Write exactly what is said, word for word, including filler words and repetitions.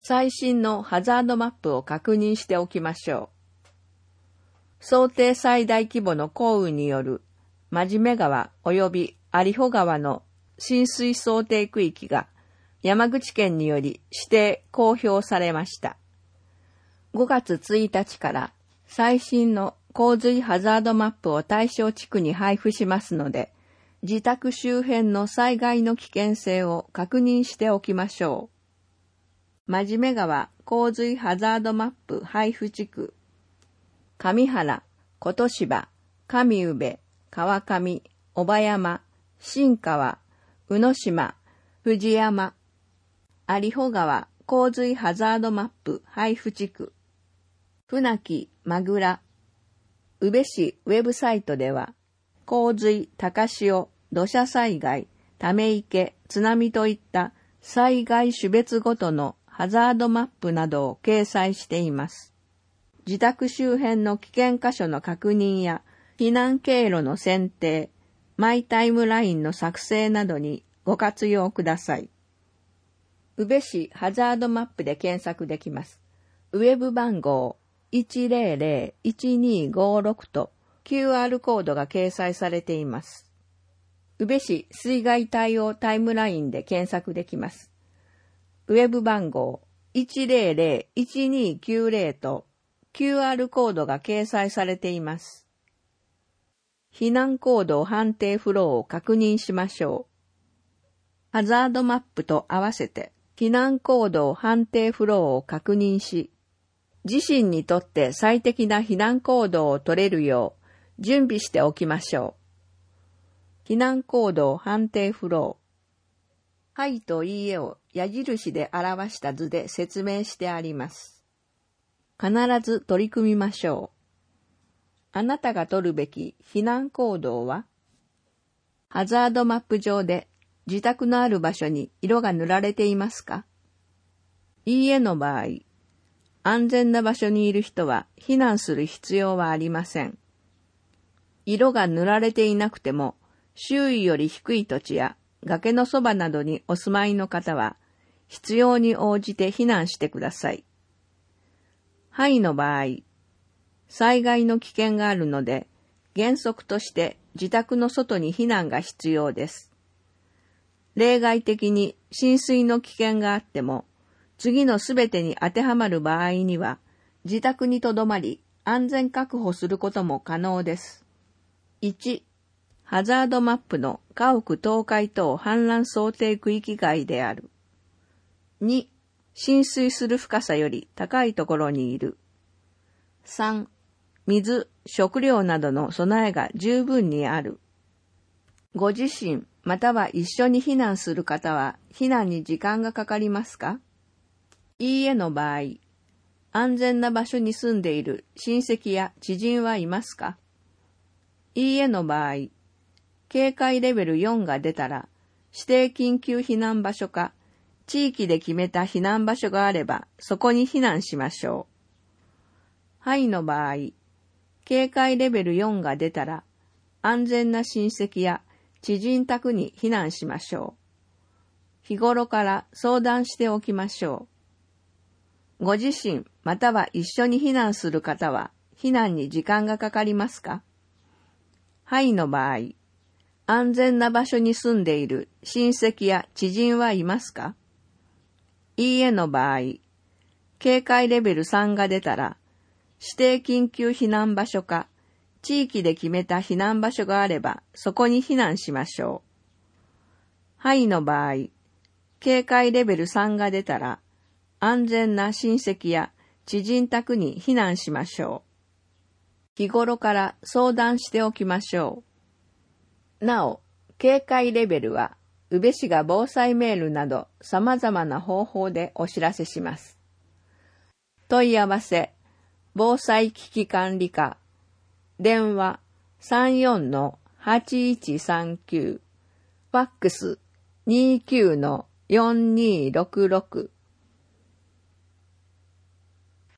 最新のハザードマップを確認しておきましょう。想定最大規模の降雨による真面目川及び有穂川の浸水想定区域が山口県により指定公表されました。ごがつついたちから最新の洪水ハザードマップを対象地区に配布しますので、自宅周辺の災害の危険性を確認しておきましょう。真面目川洪水ハザードマップ配布地区、上原、琴芝、上宇部、川上、小葉山、新川、宇野島、藤山、有穂川洪水ハザードマップ配布地区、船木、まぐら、宇部市ウェブサイトでは、洪水、高潮、土砂災害、ため池、津波といった災害種別ごとのハザードマップなどを掲載しています。自宅周辺の危険箇所の確認や避難経路の選定、マイタイムラインの作成などにご活用ください。宇部市ハザードマップで検索できます。ウェブ番号 いちゼロゼロいちにごろく と キューアール コードが掲載されています。宇部市水害対応タイムラインで検索できます。ウェブ番号 いちゼロゼロいちにきゅうゼロ と キューアール コードが掲載されています。避難行動判定フローを確認しましょう。ハザードマップと合わせて避難行動判定フローを確認し、自身にとって最適な避難行動を取れるよう準備しておきましょう。避難行動判定フロー。はいといいえを矢印で表した図で説明してあります。必ず取り組みましょう。あなたが取るべき避難行動は、ハザードマップ上で自宅のある場所に色が塗られていますか？いいえの場合、安全な場所にいる人は避難する必要はありません。色が塗られていなくても、周囲より低い土地や崖のそばなどにお住まいの方は、必要に応じて避難してください。はいの場合、災害の危険があるので、原則として自宅の外に避難が必要です。例外的に浸水の危険があっても、次のすべてに当てはまる場合には、自宅にとどまり安全確保することも可能です。いち、ハザードマップの家屋倒壊等氾濫想定区域外である。に、浸水する深さより高いところにいる。さん、水、食料などの備えが十分にある。ご自身または一緒に避難する方は避難に時間がかかりますか？いいえの場合、安全な場所に住んでいる親戚や知人はいますか？いいえの場合、警戒レベルよんが出たら、指定緊急避難場所か、地域で決めた避難場所があれば、そこに避難しましょう。はいの場合、警戒レベルよんが出たら、安全な親戚や知人宅に避難しましょう。日頃から相談しておきましょう。ご自身または一緒に避難する方は、避難に時間がかかりますか？はいの場合、安全な場所に住んでいる親戚や知人はいますか？いいえの場合、警戒レベルさんが出たら、指定緊急避難場所か、地域で決めた避難場所があれば、そこに避難しましょう。はいの場合、警戒レベルさんが出たら、安全な親戚や知人宅に避難しましょう。日頃から相談しておきましょう。なお、警戒レベルは、宇部市が防災メールなど様々な方法でお知らせします。問い合わせ、防災危機管理課、電話 さんよんのはちいちさんきゅう、ファックス にじゅうきゅうのよんにーろくろく、